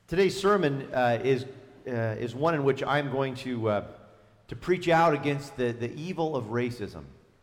Today's sermon is one in which I'm going to preach out against the evil of racism.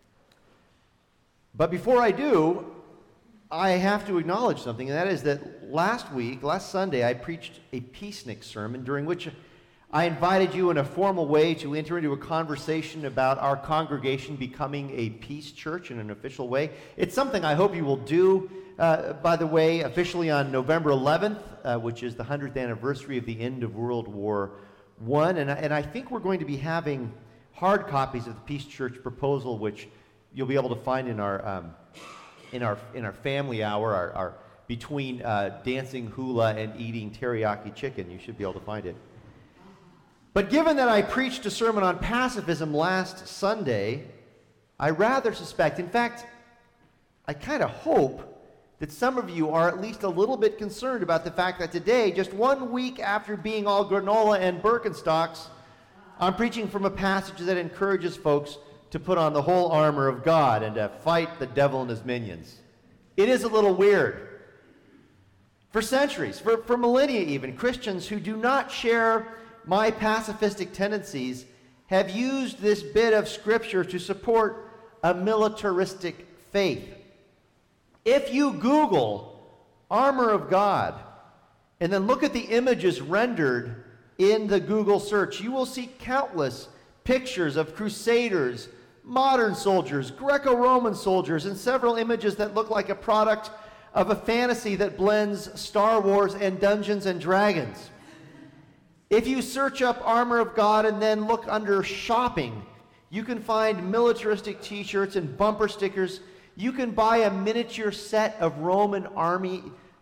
But before I do, I have to acknowledge something, and that is that last Sunday, I preached a peacenik sermon during which I invited you in a formal way to enter into a conversation about our congregation becoming a peace church in an official way. It's something I hope you will do, by the way, officially on November 11th, which is the 100th anniversary of the end of World War I. And I think we're going to be having hard copies of the Peace Church proposal, which you'll be able to find in our family hour, our between dancing hula and eating teriyaki chicken. You should be able to find it. But given that I preached a sermon on pacifism last Sunday, I rather suspect, in fact, I kind of hope that some of you are at least a little bit concerned about the fact that today, just 1 week after being all granola and Birkenstocks, I'm preaching from a passage that encourages folks to put on the whole armor of God and to fight the devil and his minions. It is a little weird. For centuries, for millennia even, Christians who do not share my pacifistic tendencies have used this bit of scripture to support a militaristic faith. If you Google armor of God and then look at the images rendered in the Google search, you will see countless pictures of crusaders, modern soldiers, Greco-Roman soldiers, and several images that look like a product of a fantasy that blends Star Wars and Dungeons and Dragons. If you search up armor of God and then look under shopping, you can find militaristic t-shirts and bumper stickers. You can buy a miniature set of Roman army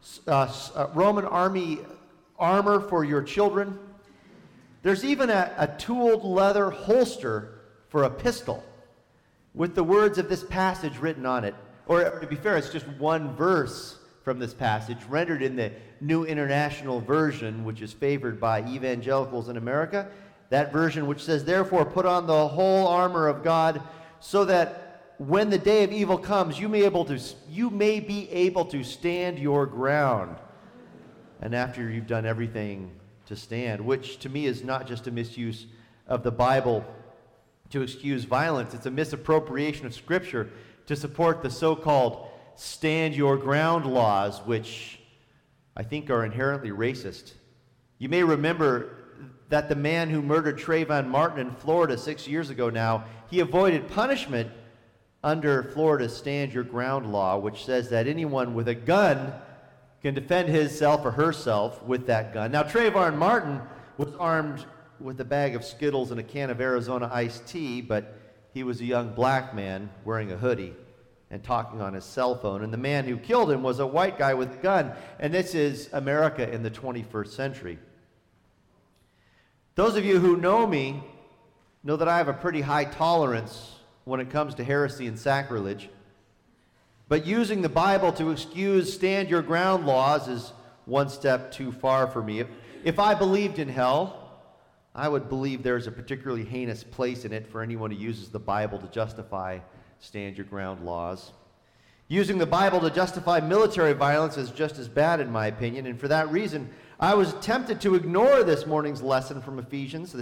armor for your children. There's even a tooled leather holster for a pistol with the words of this passage written on it. Or to be fair, it's just one verse from this passage, rendered in the New International Version, which is favored by evangelicals in America. That version which says, "Therefore put on the whole armor of God, so that when the day of evil comes, you may be able to stand your ground." And after you've done everything to stand, which to me is not just a misuse of the Bible to excuse violence, it's a misappropriation of Scripture to support the so-called stand your ground laws, which I think are inherently racist. You may remember that the man who murdered Trayvon Martin in Florida 6 years ago now, he avoided punishment under Florida's stand your ground law, which says that anyone with a gun can defend himself or herself with that gun. Now, Trayvon Martin was armed with a bag of Skittles and a can of Arizona iced tea, but he was a young black man wearing a hoodie and talking on his cell phone. And the man who killed him was a white guy with a gun. And this is America in the 21st century. Those of you who know me know that I have a pretty high tolerance when it comes to heresy and sacrilege. But using the Bible to excuse stand your ground laws is one step too far for me. If I believed in hell, I would believe there's a particularly heinous place in it for anyone who uses the Bible to justify stand your ground laws. Using the Bible to justify military violence is just as bad, in my opinion, and for that reason, I was tempted to ignore this evening's lesson from Ephesians.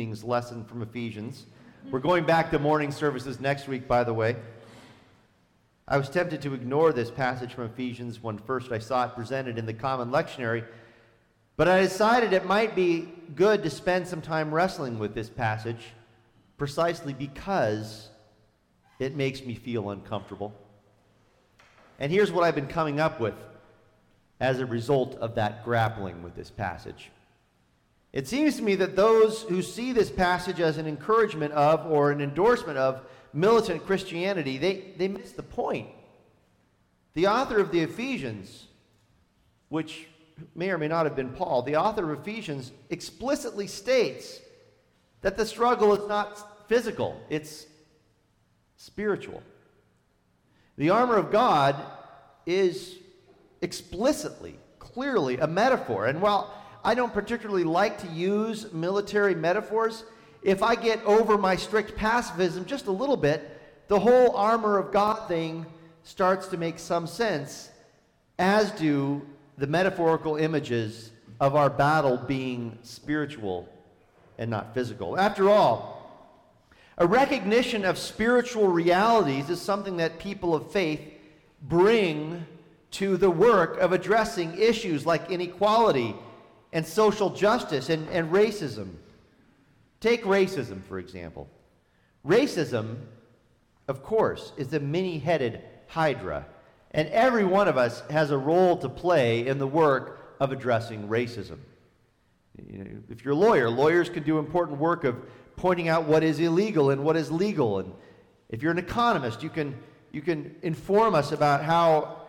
We're going back to morning services next week, by the way. I was tempted to ignore this passage from Ephesians when first I saw it presented in the Common Lectionary, but I decided it might be good to spend some time wrestling with this passage precisely because it makes me feel uncomfortable. And here's what I've been coming up with as a result of that grappling with this passage. It seems to me that those who see this passage as an encouragement of or an endorsement of militant Christianity, they miss the point. The author of the Ephesians, which may or may not have been Paul, the author of Ephesians explicitly states that the struggle is not physical, it's spiritual. The armor of God is explicitly, clearly a metaphor. And while I don't particularly like to use military metaphors, if I get over my strict pacifism just a little bit, the whole armor of God thing starts to make some sense, as do the metaphorical images of our battle being spiritual and not physical. After all, a recognition of spiritual realities is something that people of faith bring to the work of addressing issues like inequality and social justice and racism. Take racism, for example. Racism, of course, is the many-headed hydra, and every one of us has a role to play in the work of addressing racism. If you're a lawyer, lawyers can do important work of pointing out what is illegal and what is legal. And if you're an economist, you can inform us about how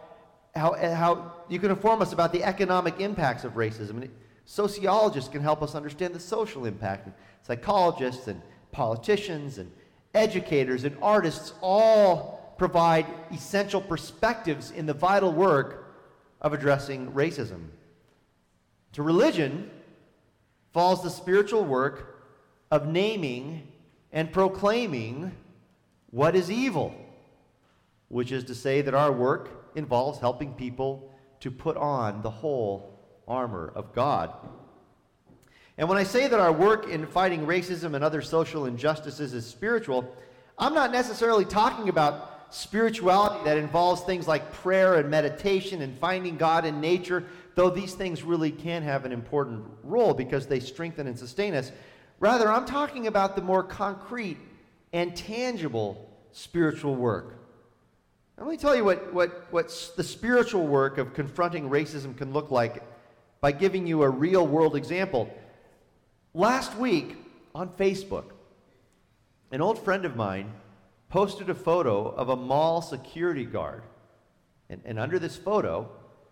you can inform us about the economic impacts of racism. And sociologists can help us understand the social impact. And psychologists and politicians and educators and artists all provide essential perspectives in the vital work of addressing racism. To religion falls the spiritual work of naming and proclaiming what is evil, which is to say that our work involves helping people to put on the whole armor of God. And when I say that our work in fighting racism and other social injustices is spiritual, I'm not necessarily talking about spirituality that involves things like prayer and meditation and finding God in nature, though these things really can have an important role because they strengthen and sustain us. Rather, I'm talking about the more concrete and tangible spiritual work. Let me tell you what the spiritual work of confronting racism can look like by giving you a real-world example. Last week on Facebook, an old friend of mine posted a photo of a mall security guard. And under this photo,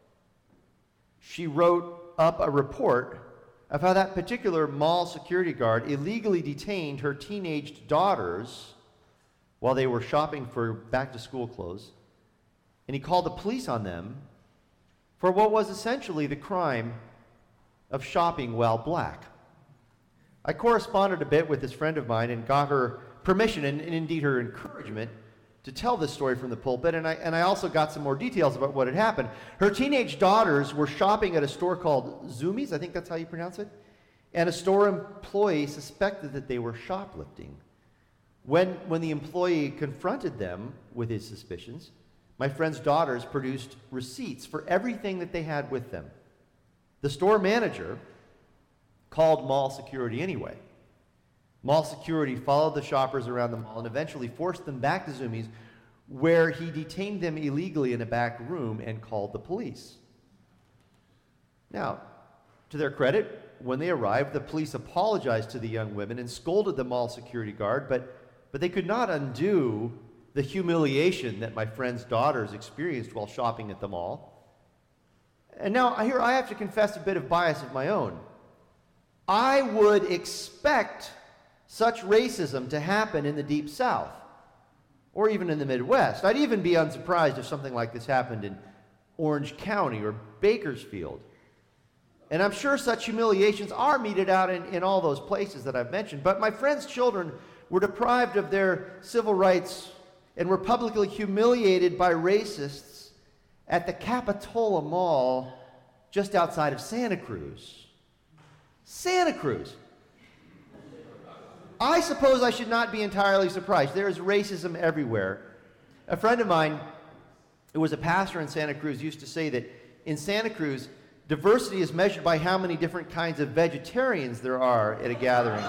she wrote up a report of how that particular mall security guard illegally detained her teenage daughters while they were shopping for back-to-school clothes. And he called the police on them for what was essentially the crime of shopping while black. I corresponded a bit with this friend of mine and got her permission and indeed her encouragement to tell this story from the pulpit, and I also got some more details about what had happened. Her teenage daughters were shopping at a store called Zumiez, I think that's how you pronounce it, and a store employee suspected that they were shoplifting. When the employee confronted them with his suspicions, my friend's daughters produced receipts for everything that they had with them. The store manager called mall security anyway. Mall security followed the shoppers around the mall and eventually forced them back to Zumiez, where he detained them illegally in a back room and called the police. Now, to their credit, when they arrived, the police apologized to the young women and scolded the mall security guard, but they could not undo the humiliation that my friend's daughters experienced while shopping at the mall. And now, here I have to confess a bit of bias of my own. I would expect such racism to happen in the Deep South, or even in the Midwest. I'd even be unsurprised if something like this happened in Orange County or Bakersfield. And I'm sure such humiliations are meted out in all those places that I've mentioned. But my friend's children were deprived of their civil rights and were publicly humiliated by racists at the Capitola Mall just outside of Santa Cruz. Santa Cruz. I suppose I should not be entirely surprised. There is racism everywhere. A friend of mine who was a pastor in Santa Cruz used to say that in Santa Cruz, diversity is measured by how many different kinds of vegetarians there are at a gathering.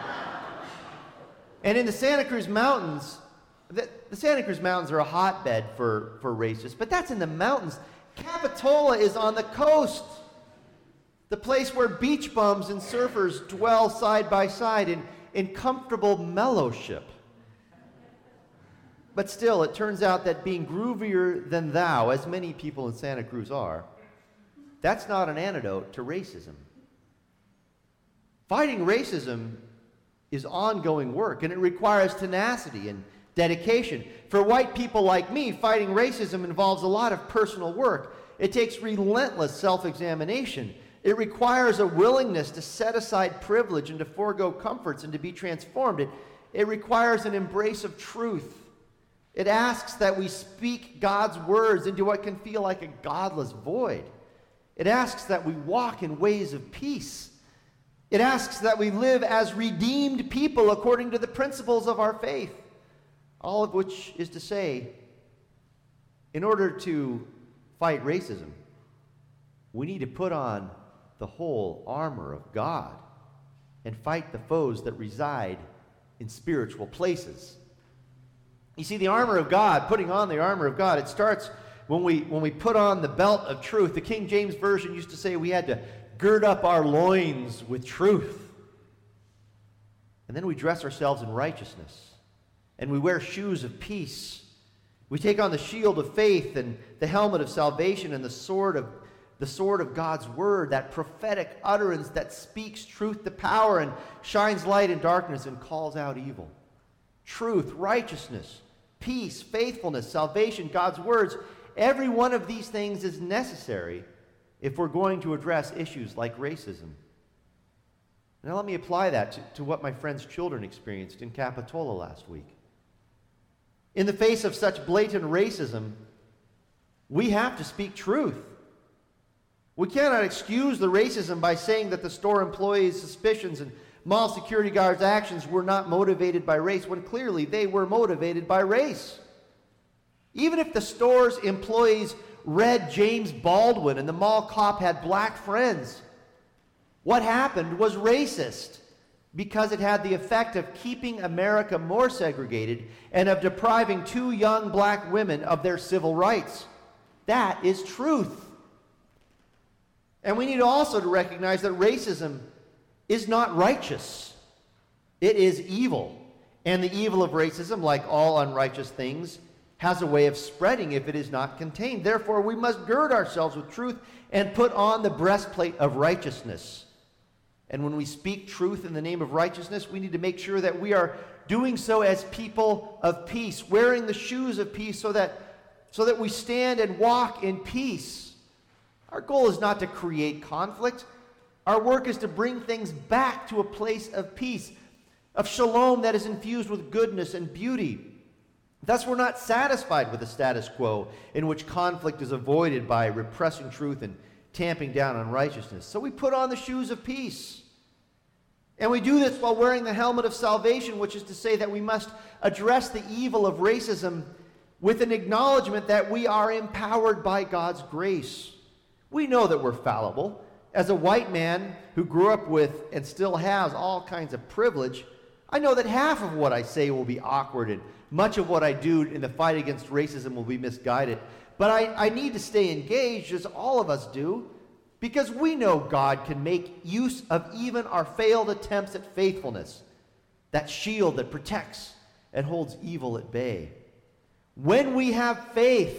And in the Santa Cruz Mountains, the Santa Cruz Mountains are a hotbed for racists, but that's in the mountains. Capitola is on the coast, the place where beach bums and surfers dwell side by side in comfortable mellowship. But still, it turns out that being groovier than thou, as many people in Santa Cruz are, that's not an antidote to racism. Fighting racism is ongoing work, and it requires tenacity and dedication. For white people like me, fighting racism involves a lot of personal work. It takes relentless self-examination. It requires a willingness to set aside privilege and to forego comforts and to be transformed. It requires an embrace of truth. It asks that we speak God's words into what can feel like a godless void. It asks that we walk in ways of peace. It asks that we live as redeemed people according to the principles of our faith. All of which is to say, in order to fight racism, we need to put on the whole armor of God and fight the foes that reside in spiritual places. You see, the armor of God, putting on the armor of God, it starts when we put on the belt of truth. The King James Version used to say we had to gird up our loins with truth. And then we dress ourselves in righteousness. And we wear shoes of peace. We take on the shield of faith and the helmet of salvation and the sword of God's word, that prophetic utterance that speaks truth to power and shines light in darkness and calls out evil. Truth, righteousness, peace, faithfulness, salvation, God's words. Every one of these things is necessary if we're going to address issues like racism. Now let me apply that to what my friend's children experienced in Capitola last week. In the face of such blatant racism, we have to speak truth. We cannot excuse the racism by saying that the store employees' suspicions and mall security guards' actions were not motivated by race, when clearly they were motivated by race. Even if the store's employees read James Baldwin and the mall cop had black friends, what happened was racist because it had the effect of keeping America more segregated and of depriving 2 young black women of their civil rights. That is truth. And we need also to recognize that racism is not righteous. It is evil. And the evil of racism, like all unrighteous things, has a way of spreading if it is not contained. Therefore, we must gird ourselves with truth and put on the breastplate of righteousness. And when we speak truth in the name of righteousness, we need to make sure that we are doing so as people of peace, wearing the shoes of peace so that we stand and walk in peace. Our goal is not to create conflict. Our work is to bring things back to a place of peace, of shalom that is infused with goodness and beauty. Thus, we're not satisfied with the status quo in which conflict is avoided by repressing truth and tamping down on righteousness. So we put on the shoes of peace. And we do this while wearing the helmet of salvation, which is to say that we must address the evil of racism with an acknowledgement that we are empowered by God's grace. We know that we're fallible. As a white man who grew up with and still has all kinds of privilege, I know that half of what I say will be awkward and much of what I do in the fight against racism will be misguided. But I need to stay engaged, as all of us do, because we know God can make use of even our failed attempts at faithfulness, that shield that protects and holds evil at bay. When we have faith,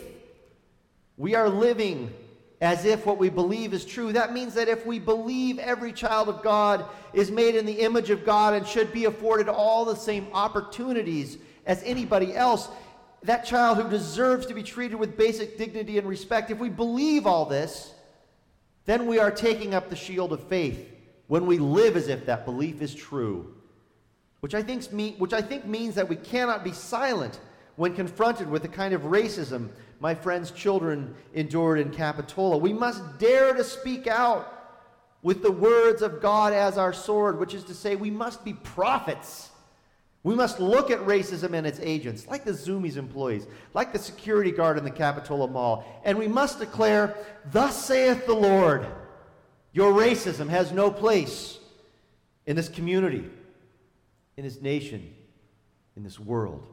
we are living as if what we believe is true. That means that if we believe every child of God is made in the image of God and should be afforded all the same opportunities as anybody else, that child who deserves to be treated with basic dignity and respect, if we believe all this, then we are taking up the shield of faith when we live as if that belief is true, which I think means that we cannot be silent when confronted with the kind of racism my friend's children endured in Capitola. We must dare to speak out with the words of God as our sword, which is to say we must be prophets. We must look at racism and its agents, like the Zumiez employees, like the security guard in the Capitola Mall, and we must declare, "Thus saith the Lord, your racism has no place in this community, in this nation, in this world."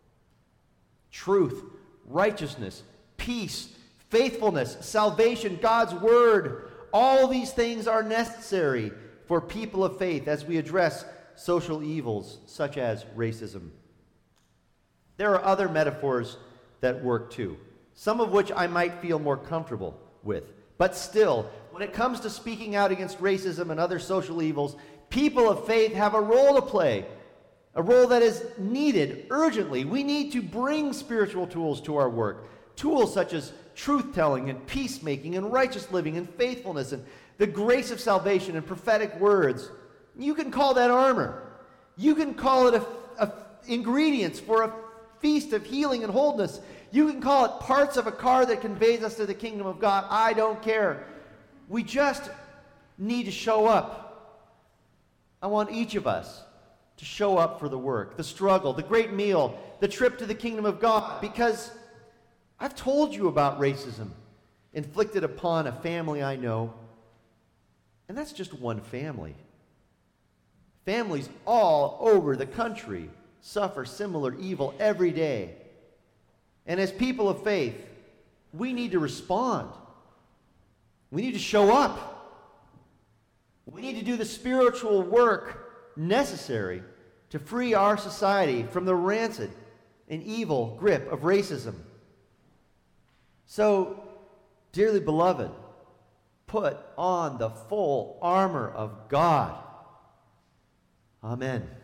Truth, righteousness, peace, faithfulness, salvation, God's word, all these things are necessary for people of faith as we address social evils such as racism. There are other metaphors that work too, some of which I might feel more comfortable with. But still, when it comes to speaking out against racism and other social evils, people of faith have a role to play, a role that is needed urgently. We need to bring spiritual tools to our work, tools such as truth-telling and peacemaking and righteous living and faithfulness and the grace of salvation and prophetic words. You can call that armor. You can call it ingredients for a feast of healing and wholeness. You can call it parts of a car that conveys us to the kingdom of God. I don't care. We just need to show up. I want each of us to show up for the work, the struggle, the great meal, the trip to the kingdom of God, because I've told you about racism inflicted upon a family I know, and that's just one family. Families all over the country suffer similar evil every day. And as people of faith, we need to respond. We need to show up. We need to do the spiritual work necessary to free our society from the rancid and evil grip of racism. So, dearly beloved, put on the full armor of God. Amen.